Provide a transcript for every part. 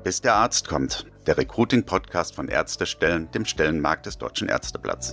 Bis der Arzt kommt, der Recruiting-Podcast von Ärztestellen, dem Stellenmarkt des Deutschen Ärzteblatts.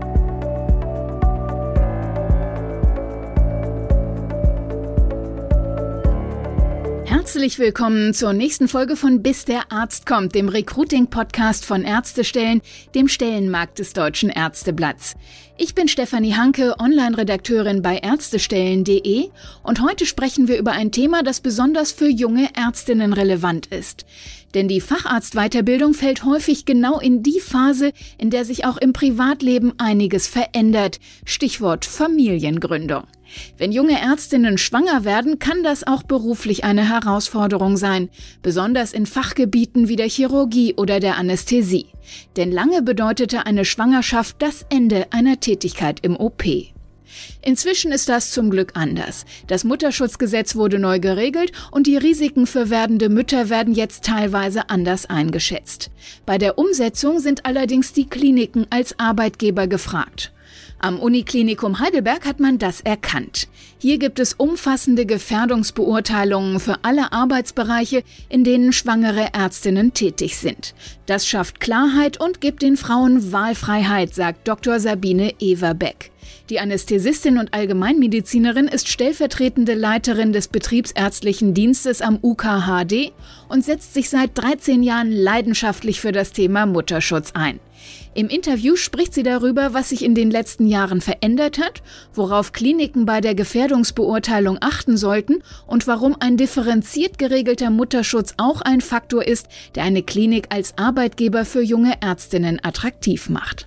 Herzlich willkommen zur nächsten Folge von Bis der Arzt kommt, dem Recruiting-Podcast von Ärztestellen, dem Stellenmarkt des Deutschen Ärzteblatts. Ich bin Stefanie Hanke, Online-Redakteurin bei ärztestellen.de und heute sprechen wir über ein Thema, das besonders für junge Ärztinnen relevant ist. Denn die Facharztweiterbildung fällt häufig genau in die Phase, in der sich auch im Privatleben einiges verändert. Stichwort Familiengründung. Wenn junge Ärztinnen schwanger werden, kann das auch beruflich eine Herausforderung sein, besonders in Fachgebieten wie der Chirurgie oder der Anästhesie. Denn lange bedeutete eine Schwangerschaft das Ende einer Tätigkeit im OP. Inzwischen ist das zum Glück anders. Das Mutterschutzgesetz wurde neu geregelt und die Risiken für werdende Mütter werden jetzt teilweise anders eingeschätzt. Bei der Umsetzung sind allerdings die Kliniken als Arbeitgeber gefragt. Am Uniklinikum Heidelberg hat man das erkannt. Hier gibt es umfassende Gefährdungsbeurteilungen für alle Arbeitsbereiche, in denen schwangere Ärztinnen tätig sind. Das schafft Klarheit und gibt den Frauen Wahlfreiheit, sagt Dr. Sabine Everbeck. Die Anästhesistin und Allgemeinmedizinerin ist stellvertretende Leiterin des Betriebsärztlichen Dienstes am UKHD und setzt sich seit 13 Jahren leidenschaftlich für das Thema Mutterschutz ein. Im Interview spricht sie darüber, was sich in den letzten Jahren verändert hat, worauf Kliniken bei der Gefährdungsbeurteilung achten sollten und warum ein differenziert geregelter Mutterschutz auch ein Faktor ist, der eine Klinik als Arbeitgeber für junge Ärztinnen attraktiv macht.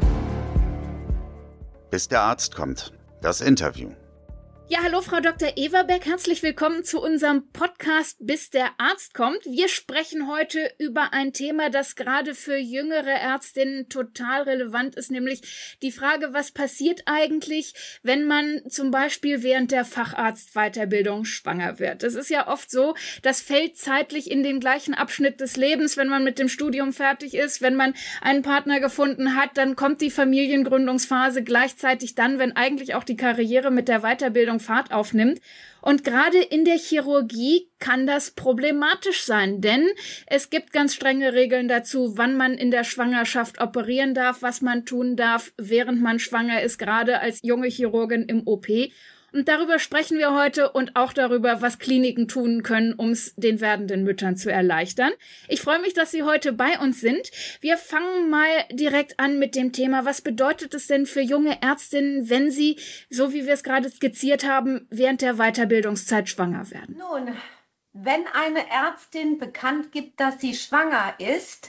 Bis der Arzt kommt. Das Interview. Ja, hallo Frau Dr. Everbeck, herzlich willkommen zu unserem Podcast Bis der Arzt kommt. Wir sprechen heute über ein Thema, das gerade für jüngere Ärztinnen total relevant ist, nämlich die Frage, was passiert eigentlich, wenn man zum Beispiel während der Facharztweiterbildung schwanger wird. Es ist ja oft so, das fällt zeitlich in den gleichen Abschnitt des Lebens, wenn man mit dem Studium fertig ist, wenn man einen Partner gefunden hat, dann kommt die Familiengründungsphase gleichzeitig dann, wenn eigentlich auch die Karriere mit der Weiterbildung Fahrt aufnimmt. Und gerade in der Chirurgie kann das problematisch sein, denn es gibt ganz strenge Regeln dazu, wann man in der Schwangerschaft operieren darf, was man tun darf, während man schwanger ist, gerade als junge Chirurgin im OP. Und darüber sprechen wir heute und auch darüber, was Kliniken tun können, um es den werdenden Müttern zu erleichtern. Ich freue mich, dass Sie heute bei uns sind. Wir fangen mal direkt an mit dem Thema. Was bedeutet es denn für junge Ärztinnen, wenn sie, so wie wir es gerade skizziert haben, während der Weiterbildungszeit schwanger werden? Nun, wenn eine Ärztin bekannt gibt, dass sie schwanger ist,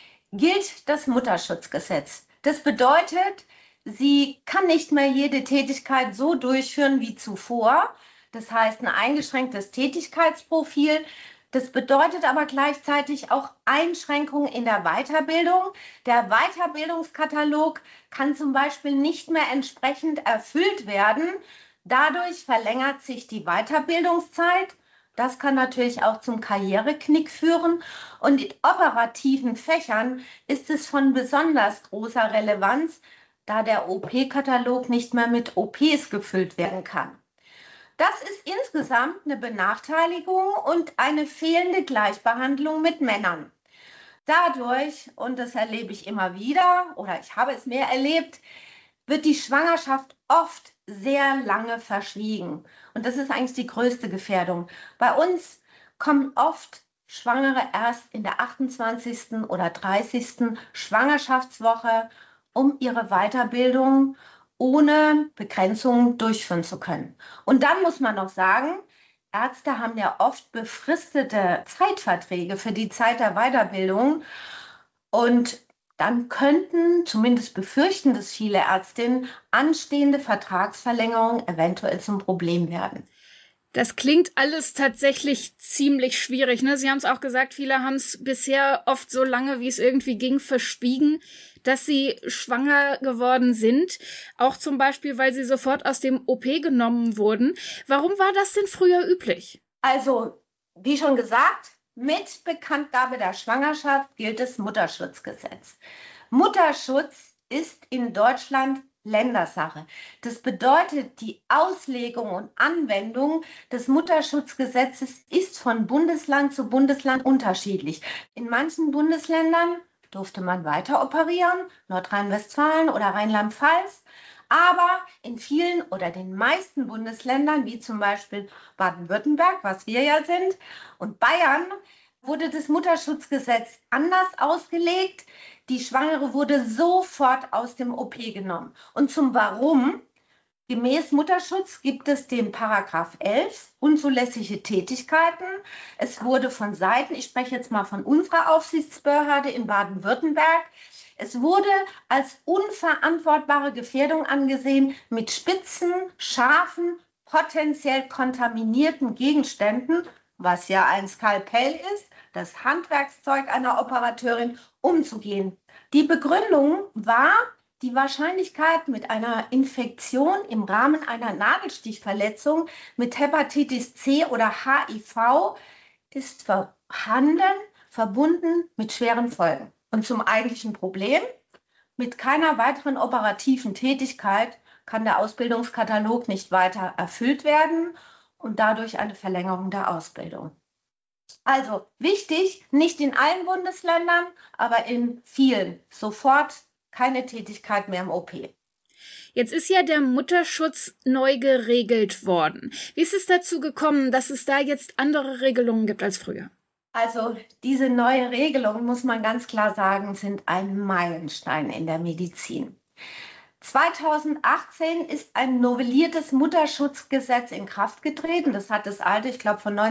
gilt das Mutterschutzgesetz. Das bedeutet, sie kann nicht mehr jede Tätigkeit so durchführen wie zuvor. Das heißt, ein eingeschränktes Tätigkeitsprofil. Das bedeutet aber gleichzeitig auch Einschränkungen in der Weiterbildung. Der Weiterbildungskatalog kann zum Beispiel nicht mehr entsprechend erfüllt werden. Dadurch verlängert sich die Weiterbildungszeit. Das kann natürlich auch zum Karriereknick führen. Und in operativen Fächern ist es von besonders großer Relevanz, da der OP-Katalog nicht mehr mit OPs gefüllt werden kann. Das ist insgesamt eine Benachteiligung und eine fehlende Gleichbehandlung mit Männern. Dadurch, und das erlebe ich immer wieder, oder ich habe es mehr erlebt, wird die Schwangerschaft oft sehr lange verschwiegen. Und das ist eigentlich die größte Gefährdung. Bei uns kommen oft Schwangere erst in der 28. oder 30. Schwangerschaftswoche, um ihre Weiterbildung ohne Begrenzung durchführen zu können. Und dann muss man noch sagen, Ärzte haben ja oft befristete Zeitverträge für die Zeit der Weiterbildung und dann könnten, zumindest befürchten das viele Ärztinnen, anstehende Vertragsverlängerungen eventuell zum Problem werden. Das klingt alles tatsächlich ziemlich schwierig, ne? Sie haben es auch gesagt, viele haben es bisher oft so lange, wie es irgendwie ging, verschwiegen, dass sie schwanger geworden sind. Auch zum Beispiel, weil sie sofort aus dem OP genommen wurden. Warum war das denn früher üblich? Also, wie schon gesagt, mit Bekanntgabe der Schwangerschaft gilt das Mutterschutzgesetz. Mutterschutz ist in Deutschland Ländersache. Das bedeutet, die Auslegung und Anwendung des Mutterschutzgesetzes ist von Bundesland zu Bundesland unterschiedlich. In manchen Bundesländern durfte man weiter operieren, Nordrhein-Westfalen oder Rheinland-Pfalz. Aber in vielen oder den meisten Bundesländern, wie zum Beispiel Baden-Württemberg, was wir ja sind, und Bayern, wurde das Mutterschutzgesetz anders ausgelegt. Die Schwangere wurde sofort aus dem OP genommen. Und zum Warum? Gemäß Mutterschutz gibt es den Paragraph 11, unzulässige Tätigkeiten. Es wurde von Seiten, ich spreche jetzt mal von unserer Aufsichtsbehörde in Baden-Württemberg, es wurde als unverantwortbare Gefährdung angesehen, mit spitzen, scharfen, potenziell kontaminierten Gegenständen, was ja ein Skalpell ist, das Handwerkszeug einer Operateurin, umzugehen. Die Begründung war, die Wahrscheinlichkeit, mit einer Infektion im Rahmen einer Nadelstichverletzung mit Hepatitis C oder HIV ist vorhanden, verbunden mit schweren Folgen. Und zum eigentlichen Problem: Mit keiner weiteren operativen Tätigkeit kann der Ausbildungskatalog nicht weiter erfüllt werden und dadurch eine Verlängerung der Ausbildung. Also wichtig, nicht in allen Bundesländern, aber in vielen sofort keine Tätigkeit mehr im OP. Jetzt ist ja der Mutterschutz neu geregelt worden. Wie ist es dazu gekommen, dass es da jetzt andere Regelungen gibt als früher? Also diese neue Regelung, muss man ganz klar sagen, sind ein Meilenstein in der Medizin. 2018 ist ein novelliertes Mutterschutzgesetz in Kraft getreten. Das hat das alte, ich glaube, von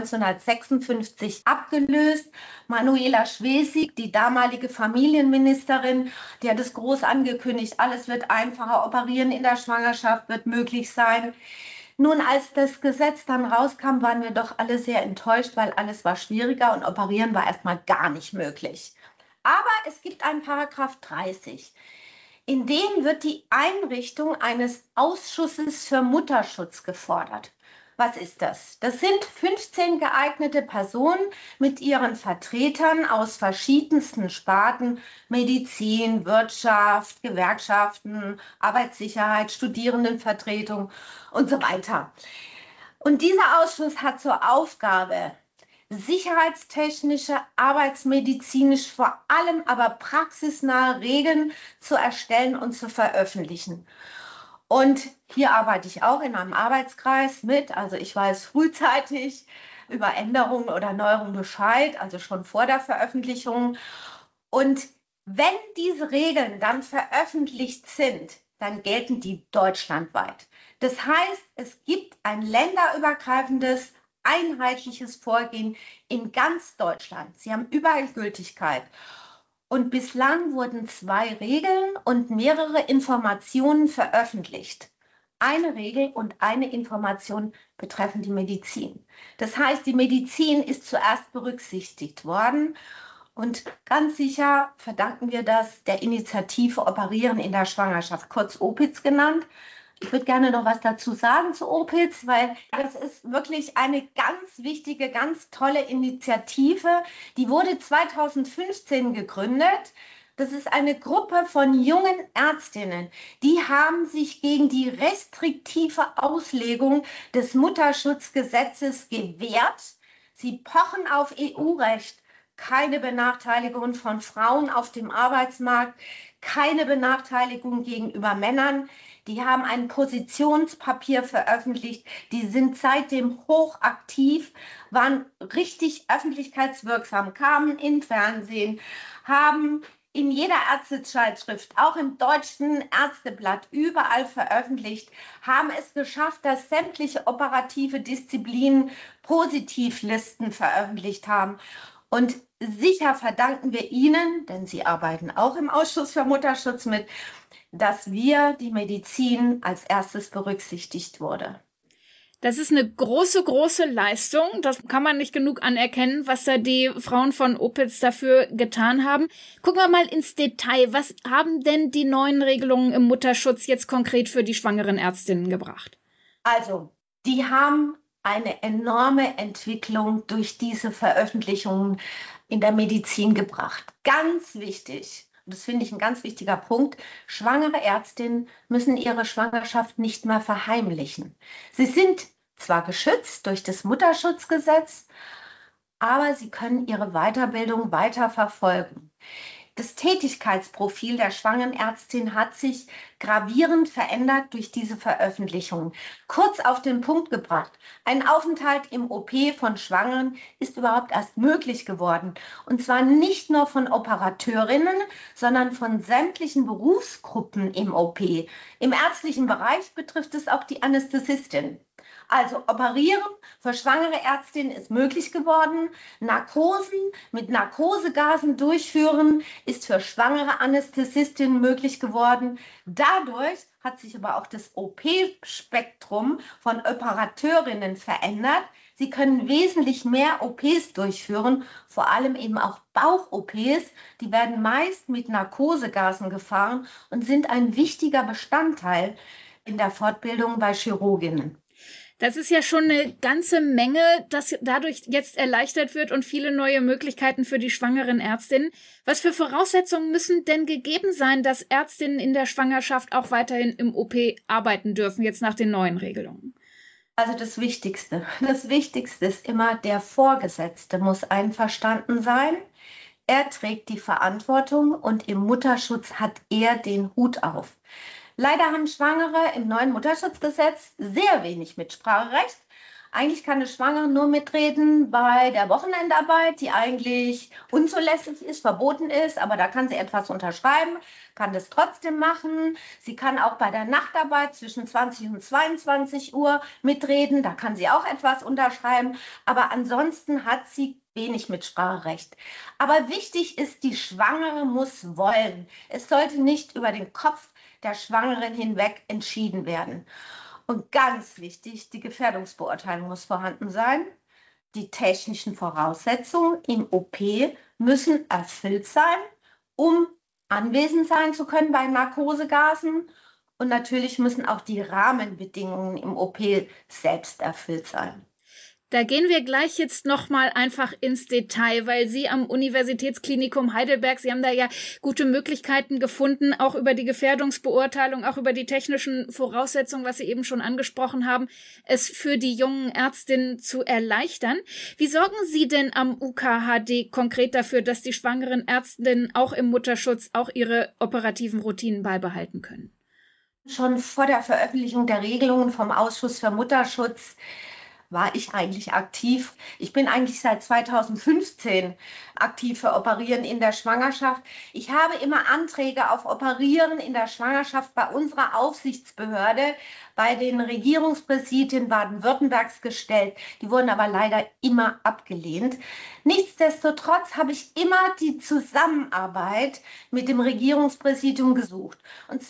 1956 abgelöst. Manuela Schwesig, die damalige Familienministerin, die hat es groß angekündigt, alles wird einfacher, operieren in der Schwangerschaft wird möglich sein. Nun, als das Gesetz dann rauskam, waren wir doch alle sehr enttäuscht, weil alles war schwieriger und operieren war erstmal gar nicht möglich. Aber es gibt einen Paragraph 30. In dem wird die Einrichtung eines Ausschusses für Mutterschutz gefordert. Was ist das? Das sind 15 geeignete Personen mit ihren Vertretern aus verschiedensten Sparten: Medizin, Wirtschaft, Gewerkschaften, Arbeitssicherheit, Studierendenvertretung und so weiter. Und dieser Ausschuss hat zur Aufgabe, sicherheitstechnische, arbeitsmedizinisch, vor allem aber praxisnahe Regeln zu erstellen und zu veröffentlichen. Und hier arbeite ich auch in einem Arbeitskreis mit. Also ich weiß frühzeitig über Änderungen oder Neuerungen Bescheid, also schon vor der Veröffentlichung. Und wenn diese Regeln dann veröffentlicht sind, dann gelten die deutschlandweit. Das heißt, es gibt ein länderübergreifendes, einheitliches Vorgehen in ganz Deutschland. Sie haben überall Gültigkeit. Und bislang wurden 2 Regeln und mehrere Informationen veröffentlicht. Eine Regel und eine Information betreffen die Medizin. Das heißt, die Medizin ist zuerst berücksichtigt worden. Und ganz sicher verdanken wir das der Initiative Operieren in der Schwangerschaft, kurz OPIZ genannt. Ich würde gerne noch was dazu sagen zu OPIZ, weil das ist wirklich eine ganz wichtige, ganz tolle Initiative. Die wurde 2015 gegründet. Das ist eine Gruppe von jungen Ärztinnen, die haben sich gegen die restriktive Auslegung des Mutterschutzgesetzes gewehrt. Sie pochen auf EU-Recht. Keine Benachteiligung von Frauen auf dem Arbeitsmarkt, keine Benachteiligung gegenüber Männern. Die haben ein Positionspapier veröffentlicht. Die sind seitdem hochaktiv, waren richtig öffentlichkeitswirksam, kamen im Fernsehen, haben in jeder Ärztezeitschrift, auch im Deutschen Ärzteblatt, überall veröffentlicht, haben es geschafft, dass sämtliche operative Disziplinen Positivlisten veröffentlicht haben. Und sicher verdanken wir Ihnen, denn Sie arbeiten auch im Ausschuss für Mutterschutz mit, dass wir die Medizin als erstes berücksichtigt wurde. Das ist eine große, große Leistung. Das kann man nicht genug anerkennen, was da die Frauen von OPIZ dafür getan haben. Gucken wir mal ins Detail. Was haben denn die neuen Regelungen im Mutterschutz jetzt konkret für die schwangeren Ärztinnen gebracht? Also, die haben eine enorme Entwicklung durch diese Veröffentlichungen in der Medizin gebracht. Ganz wichtig. und das finde ich ein ganz wichtiger Punkt, schwangere Ärztinnen müssen ihre Schwangerschaft nicht mehr verheimlichen. Sie sind zwar geschützt durch das Mutterschutzgesetz, aber sie können ihre Weiterbildung weiter verfolgen. Das Tätigkeitsprofil der schwangeren Ärztin hat sich gravierend verändert durch diese Veröffentlichung. Kurz auf den Punkt gebracht, ein Aufenthalt im OP von Schwangeren ist überhaupt erst möglich geworden. Und zwar nicht nur von Operateurinnen, sondern von sämtlichen Berufsgruppen im OP. Im ärztlichen Bereich betrifft es auch die Anästhesistin. Also operieren für schwangere Ärztinnen ist möglich geworden. Narkosen mit Narkosegasen durchführen ist für schwangere Anästhesistinnen möglich geworden. Dadurch hat sich aber auch das OP-Spektrum von Operateurinnen verändert. Sie können wesentlich mehr OPs durchführen, vor allem eben auch Bauch-OPs. Die werden meist mit Narkosegasen gefahren und sind ein wichtiger Bestandteil in der Fortbildung bei Chirurginnen. Das ist ja schon eine ganze Menge, dass dadurch jetzt erleichtert wird und viele neue Möglichkeiten für die schwangeren Ärztinnen. Was für Voraussetzungen müssen denn gegeben sein, dass Ärztinnen in der Schwangerschaft auch weiterhin im OP arbeiten dürfen, jetzt nach den neuen Regelungen? Also das Wichtigste ist immer, der Vorgesetzte muss einverstanden sein. Er trägt die Verantwortung und im Mutterschutz hat er den Hut auf. Leider haben Schwangere im neuen Mutterschutzgesetz sehr wenig Mitspracherecht. Eigentlich kann eine Schwangere nur mitreden bei der Wochenendarbeit, die eigentlich unzulässig ist, verboten ist, aber da kann sie etwas unterschreiben, kann das trotzdem machen. Sie kann auch bei der Nachtarbeit zwischen 20 und 22 Uhr mitreden, da kann sie auch etwas unterschreiben, aber ansonsten hat sie wenig Mitspracherecht. Aber wichtig ist, die Schwangere muss wollen. Es sollte nicht über den Kopf der Schwangeren hinweg entschieden werden. Und ganz wichtig, die Gefährdungsbeurteilung muss vorhanden sein. Die technischen Voraussetzungen im OP müssen erfüllt sein, um anwesend sein zu können bei Narkosegasen. Und natürlich müssen auch die Rahmenbedingungen im OP selbst erfüllt sein. Da gehen wir gleich jetzt nochmal einfach ins Detail, weil Sie am Universitätsklinikum Heidelberg, Sie haben da ja gute Möglichkeiten gefunden, auch über die Gefährdungsbeurteilung, auch über die technischen Voraussetzungen, was Sie eben schon angesprochen haben, es für die jungen Ärztinnen zu erleichtern. Wie sorgen Sie denn am UKHD konkret dafür, dass die schwangeren Ärztinnen auch im Mutterschutz auch ihre operativen Routinen beibehalten können? Schon vor der Veröffentlichung der Regelungen vom Ausschuss für Mutterschutz war ich eigentlich aktiv. Ich bin eigentlich seit 2015 aktiv für Operieren in der Schwangerschaft. Ich habe immer Anträge auf Operieren in der Schwangerschaft bei unserer Aufsichtsbehörde, bei den Regierungspräsidien Baden-Württembergs gestellt. Die wurden aber leider immer abgelehnt. Nichtsdestotrotz habe ich immer die Zusammenarbeit mit dem Regierungspräsidium gesucht. Und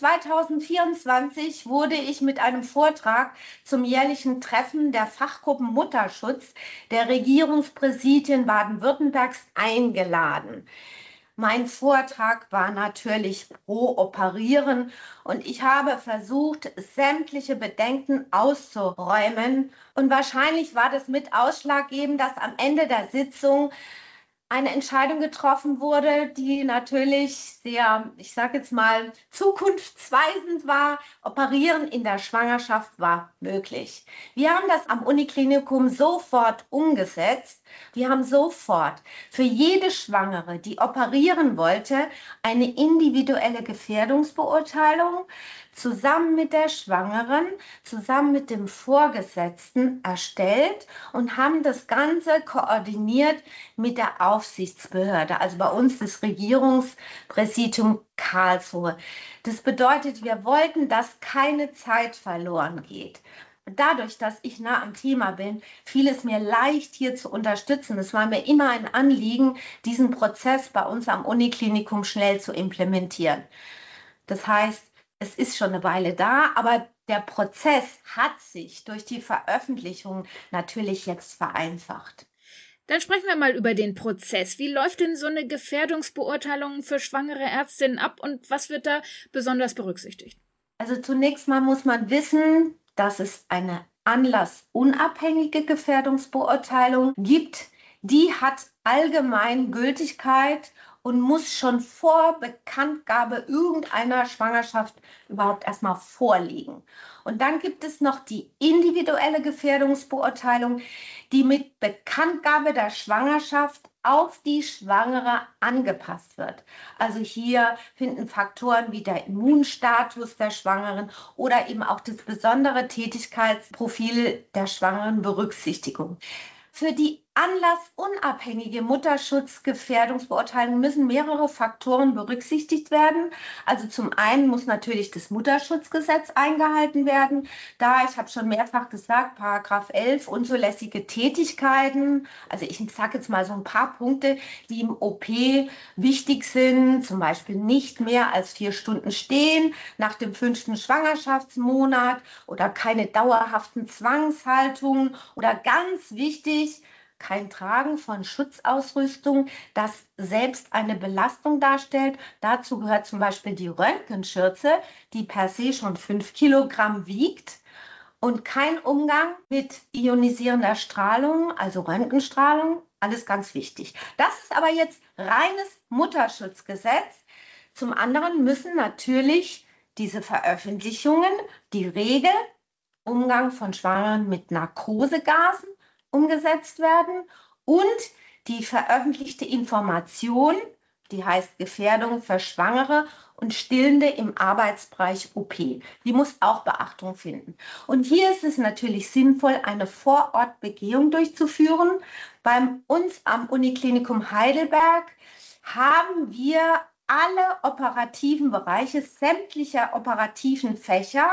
2024 wurde ich mit einem Vortrag zum jährlichen Treffen der Fachgruppen Mutterschutz der Regierungspräsidien Baden-Württembergs eingeladen. Mein Vortrag war natürlich pro Operieren und ich habe versucht, sämtliche Bedenken auszuräumen. Und wahrscheinlich war das mit ausschlaggebend, dass am Ende der Sitzung eine Entscheidung getroffen wurde, die natürlich sehr, ich sage jetzt mal, zukunftsweisend war. Operieren in der Schwangerschaft war möglich. Wir haben das am Uniklinikum sofort umgesetzt. Wir haben sofort für jede Schwangere, die operieren wollte, eine individuelle Gefährdungsbeurteilung zusammen mit der Schwangeren, zusammen mit dem Vorgesetzten erstellt und haben das Ganze koordiniert mit der Aufsichtsbehörde, also bei uns das Regierungspräsidium Karlsruhe. Das bedeutet, wir wollten, dass keine Zeit verloren geht. Dadurch, dass ich nah am Thema bin, fiel es mir leicht, hier zu unterstützen. Es war mir immer ein Anliegen, diesen Prozess bei uns am Uniklinikum schnell zu implementieren. Das heißt, es ist schon eine Weile da, aber der Prozess hat sich durch die Veröffentlichung natürlich jetzt vereinfacht. Dann sprechen wir mal über den Prozess. Wie läuft denn so eine Gefährdungsbeurteilung für schwangere Ärztinnen ab und was wird da besonders berücksichtigt? Also zunächst mal muss man wissen, dass es eine anlassunabhängige Gefährdungsbeurteilung gibt. Die hat allgemein Gültigkeit und muss schon vor Bekanntgabe irgendeiner Schwangerschaft überhaupt erstmal vorliegen. Und dann gibt es noch die individuelle Gefährdungsbeurteilung, die mit Bekanntgabe der Schwangerschaft auf die Schwangere angepasst wird. Also hier finden Faktoren wie der Immunstatus der Schwangeren oder eben auch das besondere Tätigkeitsprofil der Schwangeren Berücksichtigung. Für die anlassunabhängige Mutterschutzgefährdungsbeurteilung müssen mehrere Faktoren berücksichtigt werden. Also zum einen muss natürlich das Mutterschutzgesetz eingehalten werden. Da, ich habe schon mehrfach gesagt, Paragraph 11, unzulässige Tätigkeiten. Also ich sage jetzt mal so ein paar Punkte, die im OP wichtig sind. Zum Beispiel nicht mehr als 4 Stunden stehen nach dem 5. Schwangerschaftsmonat oder keine dauerhaften Zwangshaltungen oder ganz wichtig, kein Tragen von Schutzausrüstung, das selbst eine Belastung darstellt. Dazu gehört zum Beispiel die Röntgenschürze, die per se schon 5 Kilogramm wiegt. Und kein Umgang mit ionisierender Strahlung, also Röntgenstrahlung, alles ganz wichtig. Das ist aber jetzt reines Mutterschutzgesetz. Zum anderen müssen natürlich diese Veröffentlichungen, die Regel, Umgang von Schwangeren mit Narkosegasen, umgesetzt werden und die veröffentlichte Information, die heißt Gefährdung für Schwangere und Stillende im Arbeitsbereich OP. Die muss auch Beachtung finden. Und hier ist es natürlich sinnvoll, eine Vorortbegehung durchzuführen. Bei uns am Uniklinikum Heidelberg haben wir alle operativen Bereiche sämtlicher operativen Fächer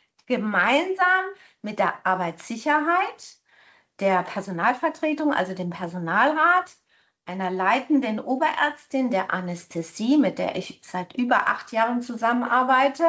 gemeinsam mit der Arbeitssicherheit, der Personalvertretung, also dem Personalrat, einer leitenden Oberärztin der Anästhesie, mit der ich seit über 8 Jahren zusammenarbeite,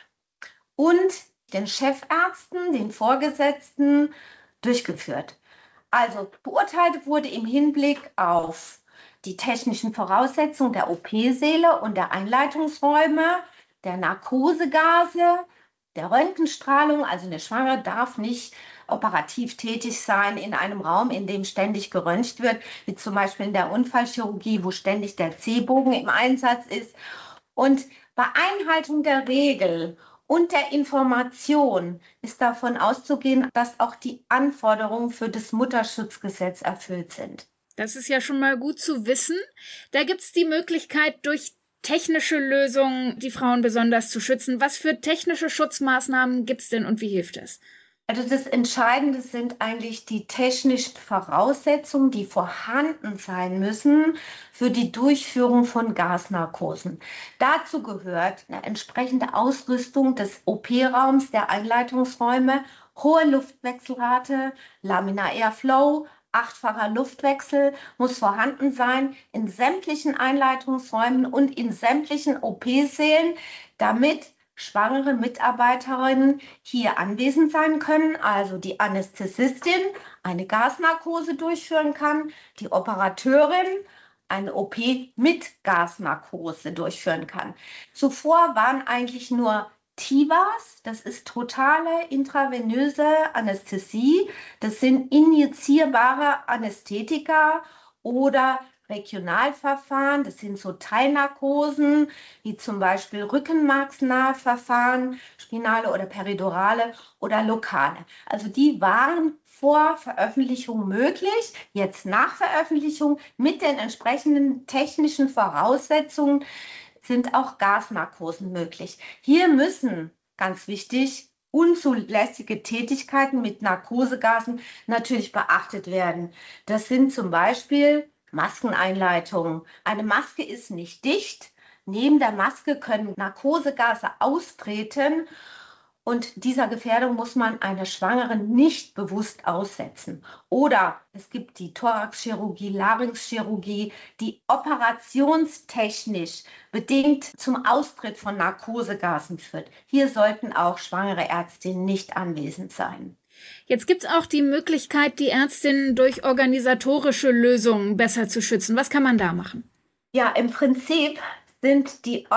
und den Chefärzten, den Vorgesetzten durchgeführt. Also beurteilt wurde im Hinblick auf die technischen Voraussetzungen der OP-Säle und der Einleitungsräume, der Narkosegase, der Röntgenstrahlung. Also eine Schwangere darf nicht operativ tätig sein in einem Raum, in dem ständig geröntgt wird, wie zum Beispiel in der Unfallchirurgie, wo ständig der C-Bogen im Einsatz ist. Und bei Einhaltung der Regel und der Information ist davon auszugehen, dass auch die Anforderungen für das Mutterschutzgesetz erfüllt sind. Das ist ja schon mal gut zu wissen. Da gibt es die Möglichkeit, durch technische Lösungen die Frauen besonders zu schützen. Was für technische Schutzmaßnahmen gibt es denn und wie hilft es? Also das Entscheidende sind eigentlich die technischen Voraussetzungen, die vorhanden sein müssen für die Durchführung von Gasnarkosen. Dazu gehört eine entsprechende Ausrüstung des OP-Raums, der Einleitungsräume, hohe Luftwechselrate, Laminar Airflow, 8-facher Luftwechsel muss vorhanden sein in sämtlichen Einleitungsräumen und in sämtlichen OP-Sälen, damit schwangere Mitarbeiterinnen hier anwesend sein können, also die Anästhesistin eine Gasnarkose durchführen kann, die Operateurin eine OP mit Gasnarkose durchführen kann. Zuvor waren eigentlich nur TIVAs, das ist totale intravenöse Anästhesie, das sind injizierbare Anästhetika oder Regionalverfahren, das sind so Teilnarkosen, wie zum Beispiel rückenmarksnahe Verfahren, spinale oder peridurale oder lokale. Also die waren vor Veröffentlichung möglich, jetzt nach Veröffentlichung mit den entsprechenden technischen Voraussetzungen sind auch Gasnarkosen möglich. Hier müssen, ganz wichtig, unzulässige Tätigkeiten mit Narkosegasen natürlich beachtet werden. Das sind zum Beispiel Maskeneinleitung. Eine Maske ist nicht dicht. Neben der Maske können Narkosegase austreten und dieser Gefährdung muss man eine Schwangere nicht bewusst aussetzen. Oder es gibt die Thoraxchirurgie, Larynxchirurgie, die operationstechnisch bedingt zum Austritt von Narkosegasen führt. Hier sollten auch schwangere Ärztinnen nicht anwesend sein. Jetzt gibt es auch die Möglichkeit, die Ärztinnen durch organisatorische Lösungen besser zu schützen. Was kann man da machen? Ja, im Prinzip sind die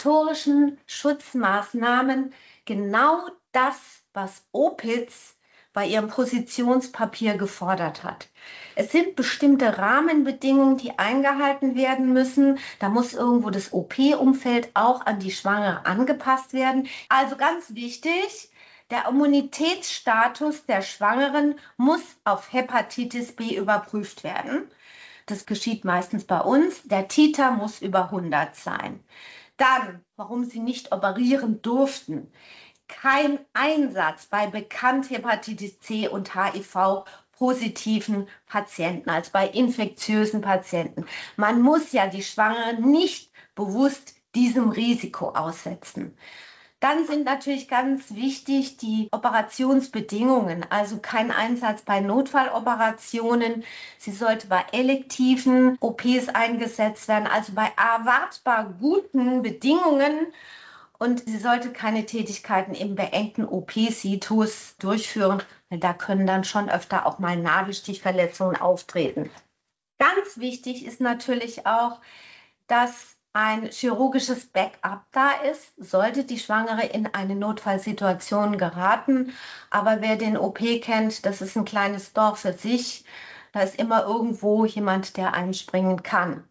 organisatorischen Schutzmaßnahmen genau das, was OPIDs, bei ihrem Positionspapier gefordert hat. Es sind bestimmte Rahmenbedingungen, die eingehalten werden müssen. Da muss irgendwo das OP-Umfeld auch an die Schwangere angepasst werden. Also ganz wichtig, der Immunitätsstatus der Schwangeren muss auf Hepatitis B überprüft werden. Das geschieht meistens bei uns. Der Titer muss über 100 sein. Dann, warum sie nicht operieren durften. Kein Einsatz bei bekannt Hepatitis C und HIV-positiven Patienten, also bei infektiösen Patienten. Man muss ja die Schwangere nicht bewusst diesem Risiko aussetzen. Dann sind natürlich ganz wichtig die Operationsbedingungen, also kein Einsatz bei Notfalloperationen. Sie sollte bei elektiven OPs eingesetzt werden, also bei erwartbar guten Bedingungen. Und sie sollte keine Tätigkeiten im beengten OP-Situs durchführen, weil da können dann schon öfter auch mal Nadelstichverletzungen auftreten. Ganz wichtig ist natürlich auch, dass ein chirurgisches Backup da ist, sollte die Schwangere in eine Notfallsituation geraten. Aber wer den OP kennt, das ist ein kleines Dorf für sich. Da ist immer irgendwo jemand, der einspringen kann.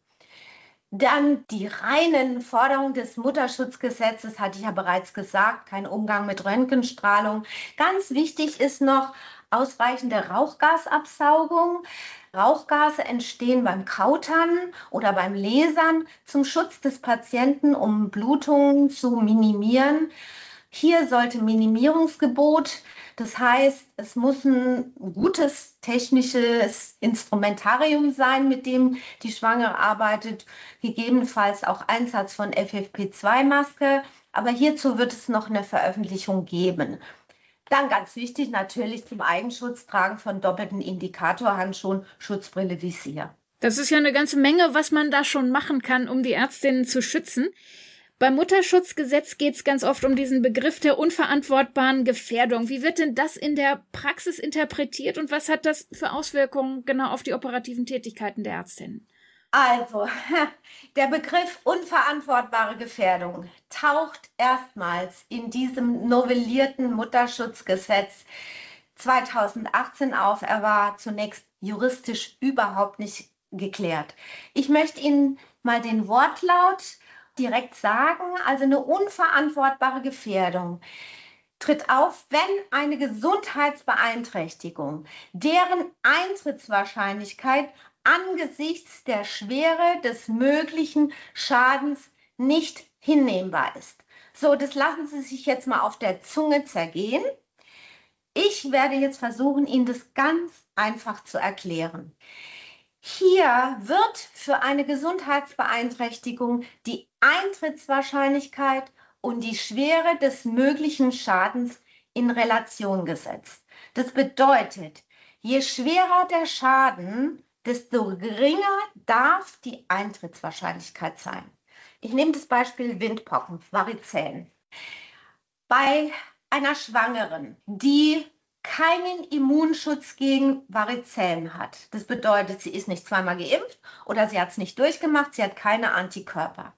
Dann die reinen Forderungen des Mutterschutzgesetzes, hatte ich ja bereits gesagt, kein Umgang mit Röntgenstrahlung. Ganz wichtig ist noch ausreichende Rauchgasabsaugung. Rauchgase entstehen beim Kautern oder beim Lasern zum Schutz des Patienten, um Blutungen zu minimieren. Hier sollte Minimierungsgebot, das heißt, es muss ein gutes technisches Instrumentarium sein, mit dem die Schwangere arbeitet, gegebenenfalls auch Einsatz von FFP2-Maske, aber hierzu wird es noch eine Veröffentlichung geben. Dann ganz wichtig natürlich zum Eigenschutz tragen von doppelten Indikatorhandschuhen, Schutzbrille, Visier. Das ist ja eine ganze Menge, was man da schon machen kann, um die Ärztinnen zu schützen. Beim Mutterschutzgesetz geht es ganz oft um diesen Begriff der unverantwortbaren Gefährdung. Wie wird denn das in der Praxis interpretiert und was hat das für Auswirkungen genau auf die operativen Tätigkeiten der Ärztinnen? Also, der Begriff unverantwortbare Gefährdung taucht erstmals in diesem novellierten Mutterschutzgesetz 2018 auf. Er war zunächst juristisch überhaupt nicht geklärt. Ich möchte Ihnen mal den Wortlaut direkt sagen. Also eine unverantwortbare Gefährdung tritt auf, wenn eine Gesundheitsbeeinträchtigung, deren Eintrittswahrscheinlichkeit angesichts der Schwere des möglichen Schadens nicht hinnehmbar ist. So, das lassen Sie sich jetzt mal auf der Zunge zergehen. Ich werde jetzt versuchen, Ihnen das ganz einfach zu erklären. Hier wird für eine Gesundheitsbeeinträchtigung die Eintrittswahrscheinlichkeit und die Schwere des möglichen Schadens in Relation gesetzt. Das bedeutet, je schwerer der Schaden, desto geringer darf die Eintrittswahrscheinlichkeit sein. Ich nehme das Beispiel Windpocken, Varizellen. Bei einer Schwangeren, die keinen Immunschutz gegen Varizellen hat, das bedeutet, sie ist nicht zweimal geimpft oder sie hat es nicht durchgemacht, sie hat keine Antikörper.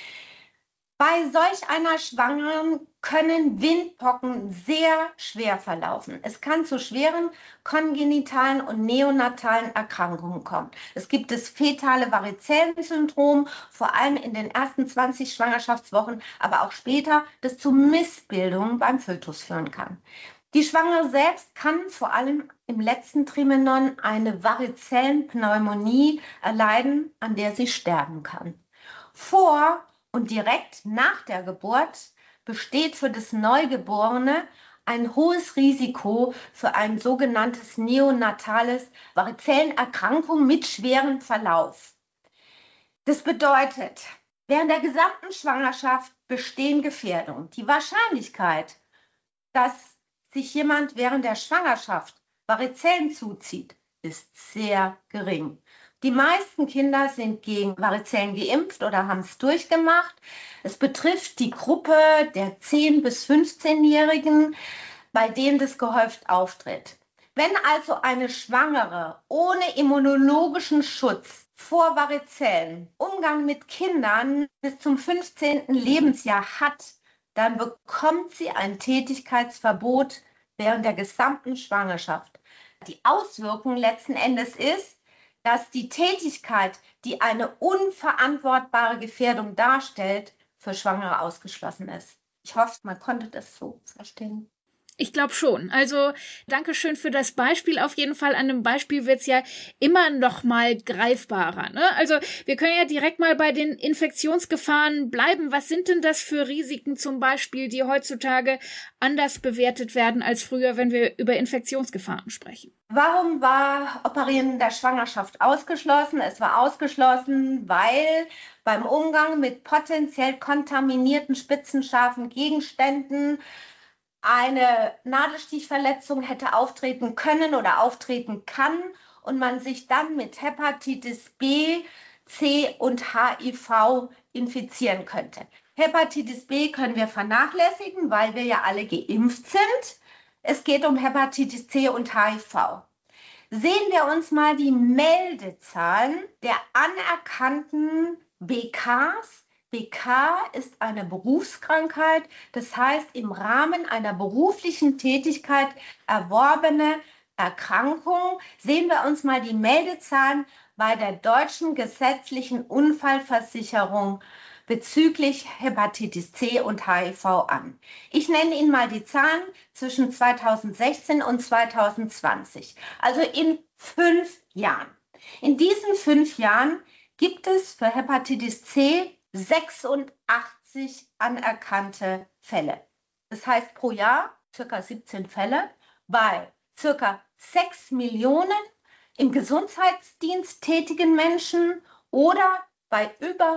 Bei solch einer Schwangeren können Windpocken sehr schwer verlaufen. Es kann zu schweren kongenitalen und neonatalen Erkrankungen kommen. Es gibt das fetale Varizellensyndrom, vor allem in den ersten 20 Schwangerschaftswochen, aber auch später, das zu Missbildungen beim Fötus führen kann. Die Schwangere selbst kann vor allem im letzten Trimenon eine Varizellenpneumonie erleiden, an der sie sterben kann. Vor und direkt nach der Geburt besteht für das Neugeborene ein hohes Risiko für ein sogenanntes neonatales Varizellenerkrankung mit schwerem Verlauf. Das bedeutet, während der gesamten Schwangerschaft bestehen Gefährdungen. Die Wahrscheinlichkeit, dass sich jemand während der Schwangerschaft Varizellen zuzieht, ist sehr gering. Die meisten Kinder sind gegen Varizellen geimpft oder haben es durchgemacht. Es betrifft die Gruppe der 10- bis 15-Jährigen, bei denen das gehäuft auftritt. Wenn also eine Schwangere ohne immunologischen Schutz vor Varizellen Umgang mit Kindern bis zum 15. Lebensjahr hat, dann bekommt sie ein Tätigkeitsverbot während der gesamten Schwangerschaft. Die Auswirkung letzten Endes ist, dass die Tätigkeit, die eine unverantwortbare Gefährdung darstellt, für Schwangere ausgeschlossen ist. Ich hoffe, man konnte das so verstehen. Ich glaube schon. Also danke schön für das Beispiel. Auf jeden Fall an dem Beispiel wird's ja immer noch mal greifbarer. Ne? Also wir können ja direkt mal bei den Infektionsgefahren bleiben. Was sind denn das für Risiken zum Beispiel, die heutzutage anders bewertet werden als früher, wenn wir über Infektionsgefahren sprechen? Warum war Operieren in der Schwangerschaft ausgeschlossen? Es war ausgeschlossen, weil beim Umgang mit potenziell kontaminierten, spitzenscharfen Gegenständen eine Nadelstichverletzung hätte auftreten können oder auftreten kann und man sich dann mit Hepatitis B, C und HIV infizieren könnte. Hepatitis B können wir vernachlässigen, weil wir ja alle geimpft sind. Es geht um Hepatitis C und HIV. Sehen wir uns mal die Meldezahlen der anerkannten BKs. BK ist eine Berufskrankheit, das heißt im Rahmen einer beruflichen Tätigkeit erworbene Erkrankung. Sehen wir uns mal die Meldezahlen bei der deutschen gesetzlichen Unfallversicherung bezüglich Hepatitis C und HIV an. Ich nenne Ihnen mal die Zahlen zwischen 2016 und 2020, also in 5 Jahren. In diesen 5 Jahren gibt es für Hepatitis C 86 anerkannte Fälle. Das heißt pro Jahr ca. 17 Fälle bei ca. 6 Millionen im Gesundheitsdienst tätigen Menschen oder bei über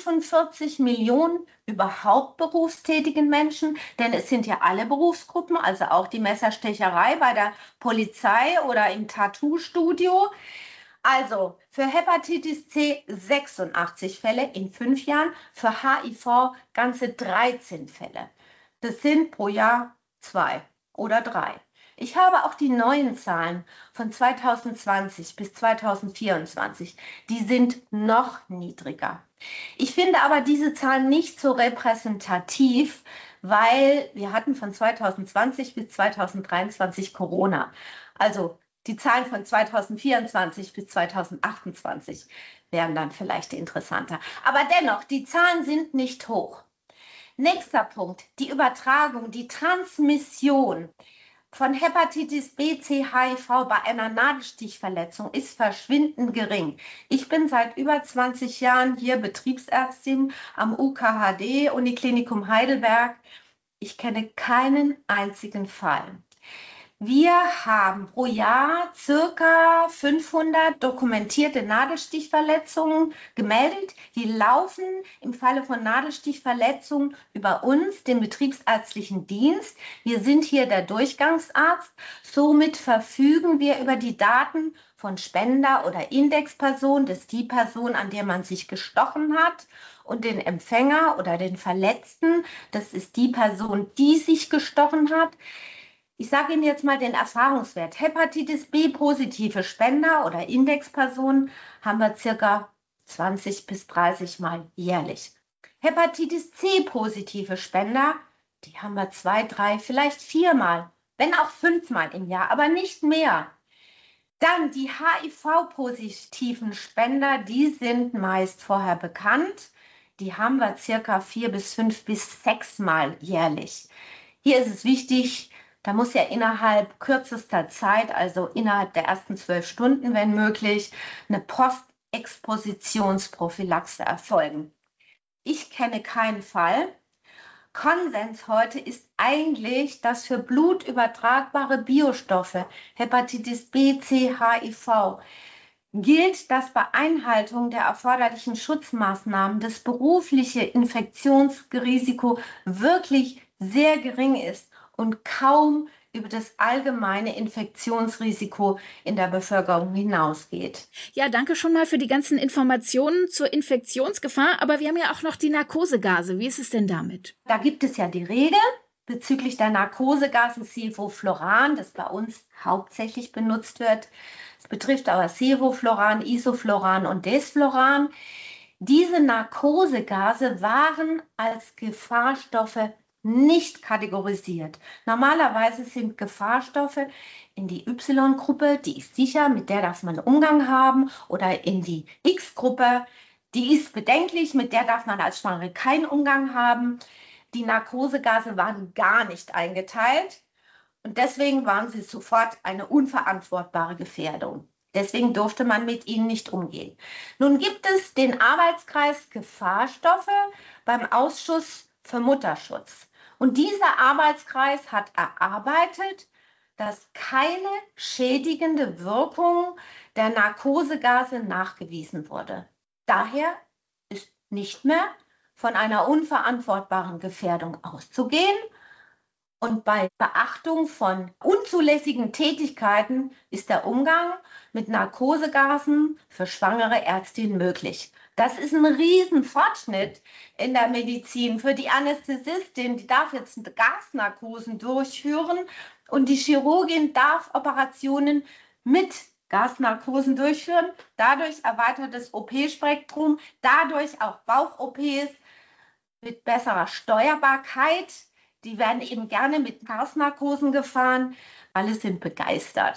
45 Millionen überhaupt berufstätigen Menschen, denn es sind ja alle Berufsgruppen, also auch die Messerstecherei bei der Polizei oder im Tattoo-Studio. Also für Hepatitis C 86 Fälle in 5 Jahren, für HIV ganze 13 Fälle. Das sind pro Jahr 2 oder 3. Ich habe auch die neuen Zahlen von 2020 bis 2024. Die sind noch niedriger. Ich finde aber diese Zahlen nicht so repräsentativ, weil wir hatten von 2020 bis 2023 Corona. Also die Zahlen von 2024 bis 2028 wären dann vielleicht interessanter. Aber dennoch, die Zahlen sind nicht hoch. Nächster Punkt, die Übertragung, die Transmission von Hepatitis B, C, HIV bei einer Nadelstichverletzung ist verschwindend gering. Ich bin seit über 20 Jahren hier Betriebsärztin am UKHD, Uniklinikum Heidelberg. Ich kenne keinen einzigen Fall. Wir haben pro Jahr ca. 500 dokumentierte Nadelstichverletzungen gemeldet. Die laufen im Falle von Nadelstichverletzungen über uns, den betriebsärztlichen Dienst. Wir sind hier der Durchgangsarzt. Somit verfügen wir über die Daten von Spender oder Indexperson, das ist die Person, an der man sich gestochen hat, und den Empfänger oder den Verletzten, das ist die Person, die sich gestochen hat. Ich sage Ihnen jetzt mal den Erfahrungswert. Hepatitis B-positive Spender oder Indexpersonen haben wir ca. 20 bis 30 Mal jährlich. Hepatitis C-positive Spender, die haben wir 2, 3, vielleicht 4 Mal, wenn auch 5 Mal im Jahr, aber nicht mehr. Dann die HIV-positiven Spender, die sind meist vorher bekannt. Die haben wir ca. 4 bis 5 bis 6 Mal jährlich. Hier ist es wichtig, da muss ja innerhalb kürzester Zeit, also innerhalb der ersten 12 Stunden, wenn möglich, eine Postexpositionsprophylaxe erfolgen. Ich kenne keinen Fall. Konsens heute ist eigentlich, dass für blutübertragbare Biostoffe, Hepatitis B, C, HIV, gilt, dass bei Einhaltung der erforderlichen Schutzmaßnahmen das berufliche Infektionsrisiko wirklich sehr gering ist und kaum über das allgemeine Infektionsrisiko in der Bevölkerung hinausgeht. Ja, danke schon mal für die ganzen Informationen zur Infektionsgefahr, aber wir haben ja auch noch die Narkosegase. Wie ist es denn damit? Da gibt es ja die Regel bezüglich der Narkosegase Sevofluran, das bei uns hauptsächlich benutzt wird. Es betrifft aber Sevofluran, Isofluran und Desfluran. Diese Narkosegase waren als Gefahrstoffe nicht kategorisiert. Normalerweise sind Gefahrstoffe in die Y-Gruppe, die ist sicher, mit der darf man Umgang haben, oder in die X-Gruppe, die ist bedenklich, mit der darf man als Schwangere keinen Umgang haben. Die Narkosegase waren gar nicht eingeteilt und deswegen waren sie sofort eine unverantwortbare Gefährdung. Deswegen durfte man mit ihnen nicht umgehen. Nun gibt es den Arbeitskreis Gefahrstoffe beim Ausschuss für Mutterschutz. Und dieser Arbeitskreis hat erarbeitet, dass keine schädigende Wirkung der Narkosegase nachgewiesen wurde. Daher ist nicht mehr von einer unverantwortbaren Gefährdung auszugehen. Und bei Beachtung von unzulässigen Tätigkeiten ist der Umgang mit Narkosegasen für schwangere Ärztinnen möglich. Das ist ein Riesenfortschritt in der Medizin. Für die Anästhesistin, die darf jetzt Gasnarkosen durchführen und die Chirurgin darf Operationen mit Gasnarkosen durchführen. Dadurch erweitertes OP-Spektrum, dadurch auch Bauch-OPs mit besserer Steuerbarkeit. Die werden eben gerne mit Gasnarkosen gefahren. Alle sind begeistert.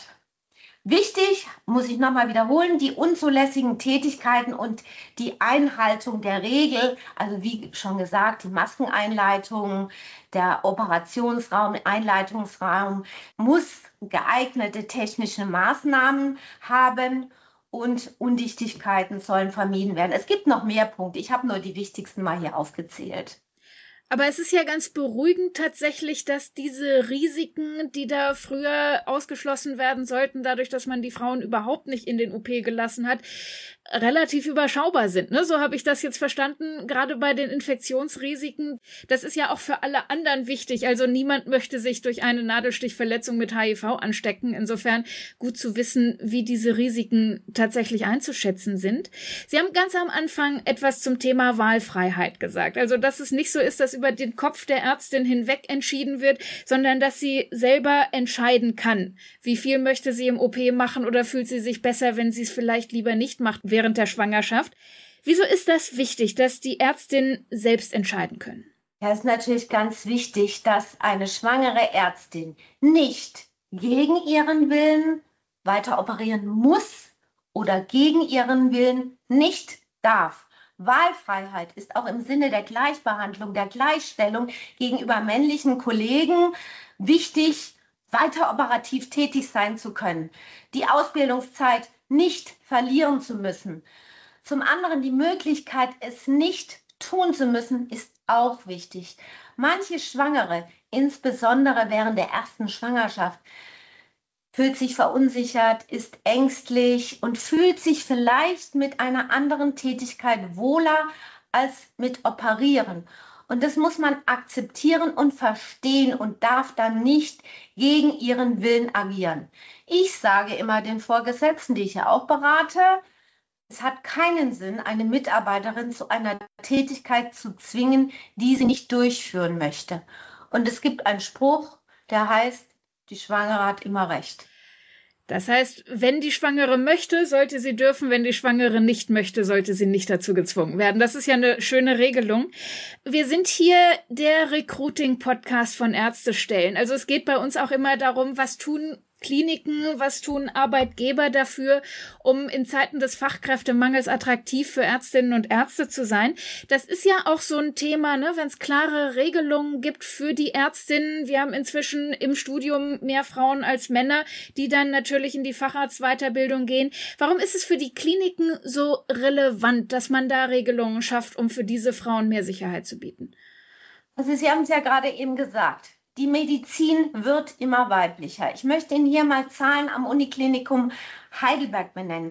Wichtig, muss ich nochmal wiederholen, die unzulässigen Tätigkeiten und die Einhaltung der Regel, also wie schon gesagt, die Maskeneinleitung, der Operationsraum, Einleitungsraum muss geeignete technische Maßnahmen haben und Undichtigkeiten sollen vermieden werden. Es gibt noch mehr Punkte, ich habe nur die wichtigsten mal hier aufgezählt. Aber es ist ja ganz beruhigend tatsächlich, dass diese Risiken, die da früher ausgeschlossen werden sollten, dadurch, dass man die Frauen überhaupt nicht in den OP gelassen hat, relativ überschaubar sind. Ne? So habe ich das jetzt verstanden, gerade bei den Infektionsrisiken. Das ist ja auch für alle anderen wichtig. Also niemand möchte sich durch eine Nadelstichverletzung mit HIV anstecken. Insofern gut zu wissen, wie diese Risiken tatsächlich einzuschätzen sind. Sie haben ganz am Anfang etwas zum Thema Wahlfreiheit gesagt. Also dass es nicht so ist, dass über den Kopf der Ärztin hinweg entschieden wird, sondern dass sie selber entscheiden kann. Wie viel möchte sie im OP machen oder fühlt sie sich besser, wenn sie es vielleicht lieber nicht macht während der Schwangerschaft. Wieso ist das wichtig, dass die Ärztinnen selbst entscheiden können? Ja, es ist natürlich ganz wichtig, dass eine schwangere Ärztin nicht gegen ihren Willen weiter operieren muss oder gegen ihren Willen nicht darf. Wahlfreiheit ist auch im Sinne der Gleichbehandlung, der Gleichstellung gegenüber männlichen Kollegen wichtig, weiter operativ tätig sein zu können, die Ausbildungszeit nicht verlieren zu müssen. Zum anderen die Möglichkeit, es nicht tun zu müssen, ist auch wichtig. Manche Schwangere, insbesondere während der ersten Schwangerschaft, fühlt sich verunsichert, ist ängstlich und fühlt sich vielleicht mit einer anderen Tätigkeit wohler als mit Operieren. Und das muss man akzeptieren und verstehen und darf dann nicht gegen ihren Willen agieren. Ich sage immer den Vorgesetzten, die ich ja auch berate, es hat keinen Sinn, eine Mitarbeiterin zu einer Tätigkeit zu zwingen, die sie nicht durchführen möchte. Und es gibt einen Spruch, der heißt, die Schwangere hat immer recht. Das heißt, wenn die Schwangere möchte, sollte sie dürfen. Wenn die Schwangere nicht möchte, sollte sie nicht dazu gezwungen werden. Das ist ja eine schöne Regelung. Wir sind hier der Recruiting-Podcast von Ärztestellen. Also es geht bei uns auch immer darum, was tun Kliniken, was tun Arbeitgeber dafür, um in Zeiten des Fachkräftemangels attraktiv für Ärztinnen und Ärzte zu sein. Das ist ja auch so ein Thema, ne, wenn es klare Regelungen gibt für die Ärztinnen. Wir haben inzwischen im Studium mehr Frauen als Männer, die dann natürlich in die Facharztweiterbildung gehen. Warum ist es für die Kliniken so relevant, dass man da Regelungen schafft, um für diese Frauen mehr Sicherheit zu bieten? Also Sie haben es ja gerade eben gesagt. Die Medizin wird immer weiblicher. Ich möchte Ihnen hier mal Zahlen am Uniklinikum Heidelberg benennen.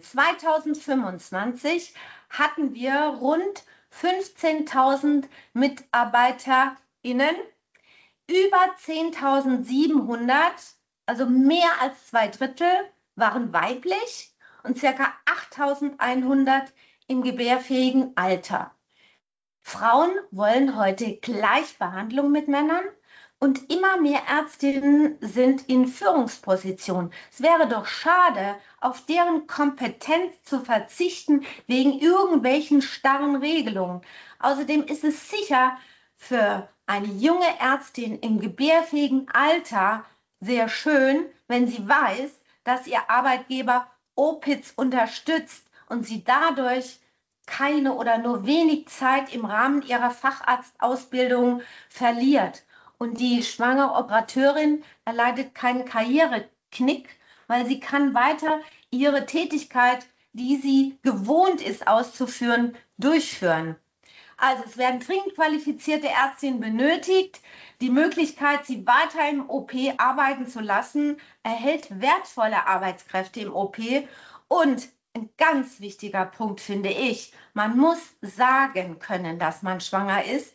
2025 hatten wir rund 15.000 MitarbeiterInnen, über 10.700, also mehr als 2/3 waren weiblich und ca. 8.100 im gebärfähigen Alter. Frauen wollen heute Gleichbehandlung mit Männern. Und immer mehr Ärztinnen sind in Führungspositionen. Es wäre doch schade, auf deren Kompetenz zu verzichten wegen irgendwelchen starren Regelungen. Außerdem ist es sicher für eine junge Ärztin im gebärfähigen Alter sehr schön, wenn sie weiß, dass ihr Arbeitgeber OPIZ unterstützt und sie dadurch keine oder nur wenig Zeit im Rahmen ihrer Facharztausbildung verliert. Und die schwangere Operateurin erleidet keinen Karriereknick, weil sie kann weiter ihre Tätigkeit, die sie gewohnt ist auszuführen, durchführen. Also es werden dringend qualifizierte Ärztinnen benötigt. Die Möglichkeit, sie weiter im OP arbeiten zu lassen, erhält wertvolle Arbeitskräfte im OP. Und ein ganz wichtiger Punkt finde ich, man muss sagen können, dass man schwanger ist.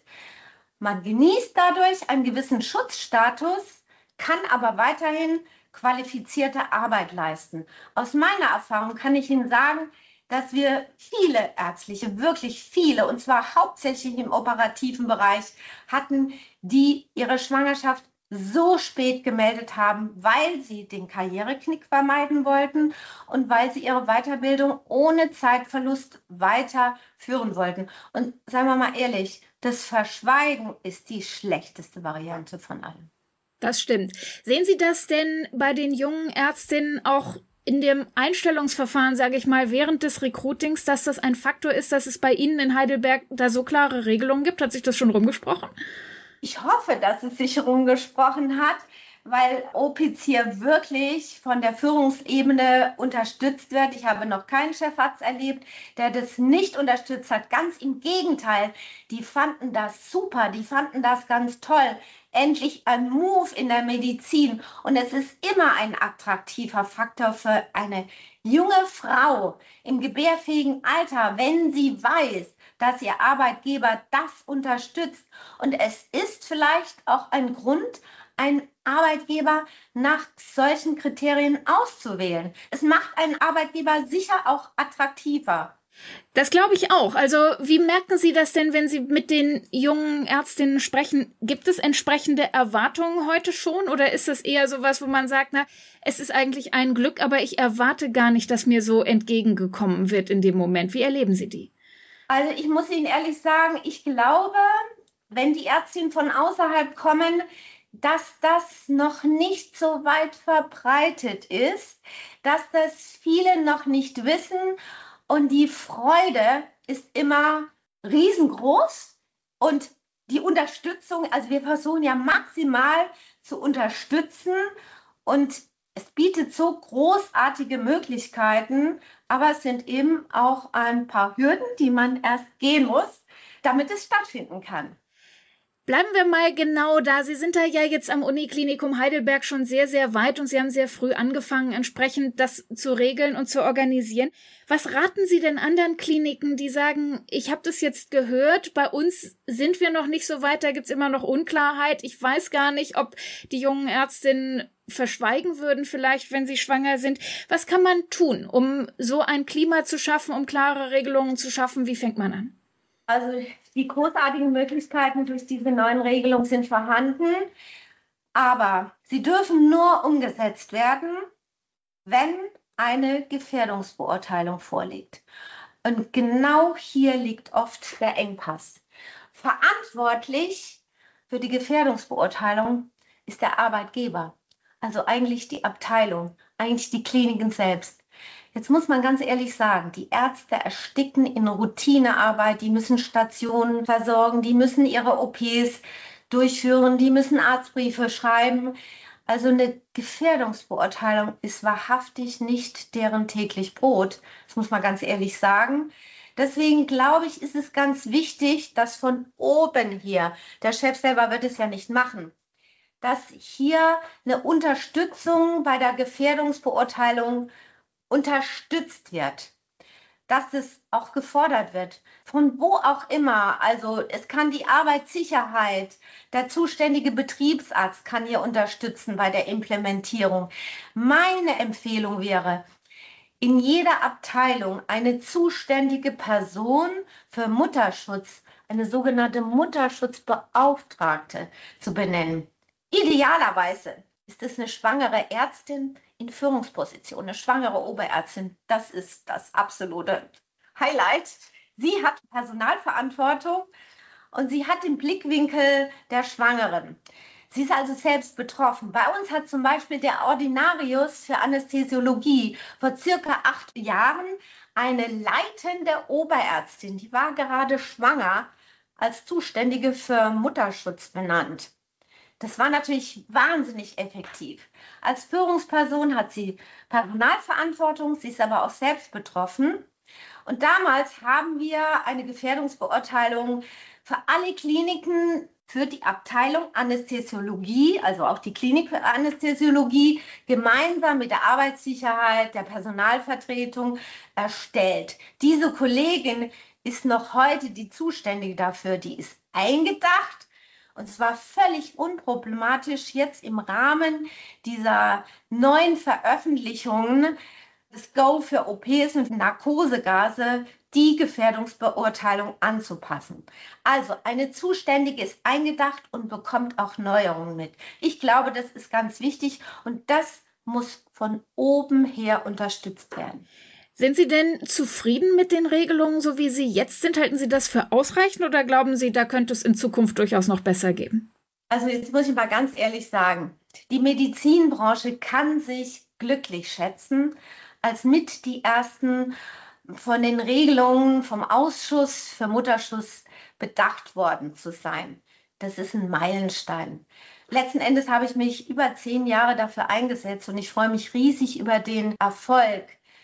Man genießt dadurch einen gewissen Schutzstatus, kann aber weiterhin qualifizierte Arbeit leisten. Aus meiner Erfahrung kann ich Ihnen sagen, dass wir viele ärztliche, wirklich viele, und zwar hauptsächlich im operativen Bereich hatten, die ihre Schwangerschaft so spät gemeldet haben, weil sie den Karriereknick vermeiden wollten und weil sie ihre Weiterbildung ohne Zeitverlust weiterführen wollten. Und seien wir mal ehrlich, das Verschweigen ist die schlechteste Variante von allen. Das stimmt. Sehen Sie das denn bei den jungen Ärztinnen auch in dem Einstellungsverfahren, sage ich mal, während des Recruitings, dass das ein Faktor ist, dass es bei Ihnen in Heidelberg da so klare Regelungen gibt? Hat sich das schon rumgesprochen? Ich hoffe, dass es sich rumgesprochen hat, weil OPIZ hier wirklich von der Führungsebene unterstützt wird. Ich habe noch keinen Chefarzt erlebt, der das nicht unterstützt hat. Ganz im Gegenteil, die fanden das super, die fanden das ganz toll. Endlich ein Move in der Medizin. Und es ist immer ein attraktiver Faktor für eine junge Frau im gebärfähigen Alter, wenn sie weiß, dass ihr Arbeitgeber das unterstützt. Und es ist vielleicht auch ein Grund, einen Arbeitgeber nach solchen Kriterien auszuwählen. Es macht einen Arbeitgeber sicher auch attraktiver. Das glaube ich auch. Also wie merken Sie das denn, wenn Sie mit den jungen Ärztinnen sprechen? Gibt es entsprechende Erwartungen heute schon oder ist es eher sowas, wo man sagt, na, es ist eigentlich ein Glück, aber ich erwarte gar nicht, dass mir so entgegengekommen wird in dem Moment. Wie erleben Sie die? Also ich muss Ihnen ehrlich sagen, ich glaube, wenn die Ärztinnen von außerhalb kommen, dass das noch nicht so weit verbreitet ist, dass das viele noch nicht wissen. Und die Freude ist immer riesengroß und die Unterstützung, also wir versuchen ja maximal zu unterstützen und es bietet so großartige Möglichkeiten, aber es sind eben auch ein paar Hürden, die man erst gehen muss, damit es stattfinden kann. Bleiben wir mal genau da. Sie sind da ja jetzt am Uniklinikum Heidelberg schon sehr, sehr weit und Sie haben sehr früh angefangen, entsprechend das zu regeln und zu organisieren. Was raten Sie denn anderen Kliniken, die sagen, ich habe das jetzt gehört, bei uns sind wir noch nicht so weit, da gibt's immer noch Unklarheit. Ich weiß gar nicht, ob die jungen Ärztinnen verschweigen würden vielleicht, wenn sie schwanger sind. Was kann man tun, um so ein Klima zu schaffen, um klare Regelungen zu schaffen? Wie fängt man an? Also die großartigen Möglichkeiten durch diese neuen Regelungen sind vorhanden, aber sie dürfen nur umgesetzt werden, wenn eine Gefährdungsbeurteilung vorliegt. Und genau hier liegt oft der Engpass. Verantwortlich für die Gefährdungsbeurteilung ist der Arbeitgeber, also eigentlich die Abteilung, eigentlich die Kliniken selbst. Jetzt muss man ganz ehrlich sagen, die Ärzte ersticken in Routinearbeit, die müssen Stationen versorgen, die müssen ihre OPs durchführen, die müssen Arztbriefe schreiben. Also eine Gefährdungsbeurteilung ist wahrhaftig nicht deren täglich Brot. Das muss man ganz ehrlich sagen. Deswegen glaube ich, ist es ganz wichtig, dass von oben hier, der Chef selber wird es ja nicht machen, dass hier eine Unterstützung bei der Gefährdungsbeurteilung unterstützt wird, dass es auch gefordert wird, von wo auch immer. Also es kann die Arbeitssicherheit, der zuständige Betriebsarzt kann hier unterstützen bei der Implementierung. Meine Empfehlung wäre, in jeder Abteilung eine zuständige Person für Mutterschutz, eine sogenannte Mutterschutzbeauftragte zu benennen. Idealerweise ist es eine schwangere Ärztin in Führungsposition, eine schwangere Oberärztin. Das ist das absolute Highlight. Sie hat Personalverantwortung und sie hat den Blickwinkel der Schwangeren. Sie ist also selbst betroffen. Bei uns hat zum Beispiel der Ordinarius für Anästhesiologie vor circa 8 Jahren eine leitende Oberärztin, die war gerade schwanger, als Zuständige für Mutterschutz benannt. Das war natürlich wahnsinnig effektiv. Als Führungsperson hat sie Personalverantwortung, sie ist aber auch selbst betroffen. Und damals haben wir eine Gefährdungsbeurteilung für alle Kliniken für die Abteilung Anästhesiologie, also auch die Klinik für Anästhesiologie, gemeinsam mit der Arbeitssicherheit, der Personalvertretung erstellt. Diese Kollegin ist noch heute die Zuständige dafür, die ist eingedacht. Und es war völlig unproblematisch, jetzt im Rahmen dieser neuen Veröffentlichungen des Go für OPs und Narkosegase die Gefährdungsbeurteilung anzupassen. Also eine Zuständige ist eingedacht und bekommt auch Neuerungen mit. Ich glaube, das ist ganz wichtig und das muss von oben her unterstützt werden. Sind Sie denn zufrieden mit den Regelungen, so wie sie jetzt sind? Halten Sie das für ausreichend oder glauben Sie, da könnte es in Zukunft durchaus noch besser geben? Also jetzt muss ich mal ganz ehrlich sagen, die Medizinbranche kann sich glücklich schätzen, als mit die ersten von den Regelungen vom Ausschuss für Mutterschutz bedacht worden zu sein. Das ist ein Meilenstein. Letzten Endes habe ich mich über 10 Jahre dafür eingesetzt und ich freue mich riesig über den Erfolg.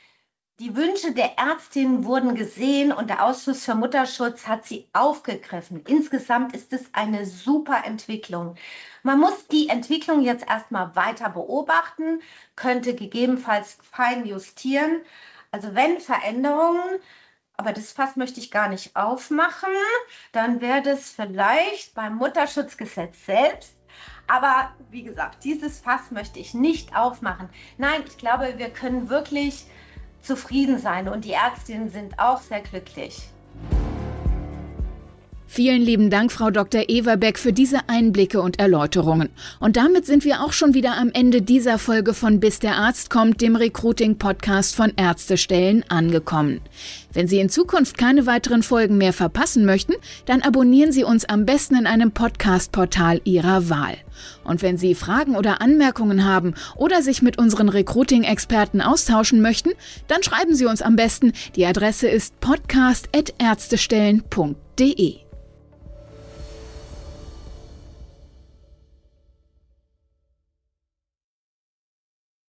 Die Wünsche der Ärztinnen wurden gesehen und der Ausschuss für Mutterschutz hat sie aufgegriffen. Insgesamt ist es eine super Entwicklung. Man muss die Entwicklung jetzt erstmal weiter beobachten, könnte gegebenenfalls fein justieren. Also wenn Veränderungen, aber das Fass möchte ich gar nicht aufmachen, dann wäre das vielleicht beim Mutterschutzgesetz selbst. Aber wie gesagt, dieses Fass möchte ich nicht aufmachen. Nein, ich glaube, wir können wirklich zufrieden sein und die Ärztinnen sind auch sehr glücklich. Vielen lieben Dank, Frau Dr. Everbeck, für diese Einblicke und Erläuterungen. Und damit sind wir auch schon wieder am Ende dieser Folge von Bis der Arzt kommt, dem Recruiting-Podcast von Ärztestellen, angekommen. Wenn Sie in Zukunft keine weiteren Folgen mehr verpassen möchten, dann abonnieren Sie uns am besten in einem Podcast-Portal Ihrer Wahl. Und wenn Sie Fragen oder Anmerkungen haben oder sich mit unseren Recruiting-Experten austauschen möchten, dann schreiben Sie uns am besten. Die Adresse ist podcast@ärztestellen.de.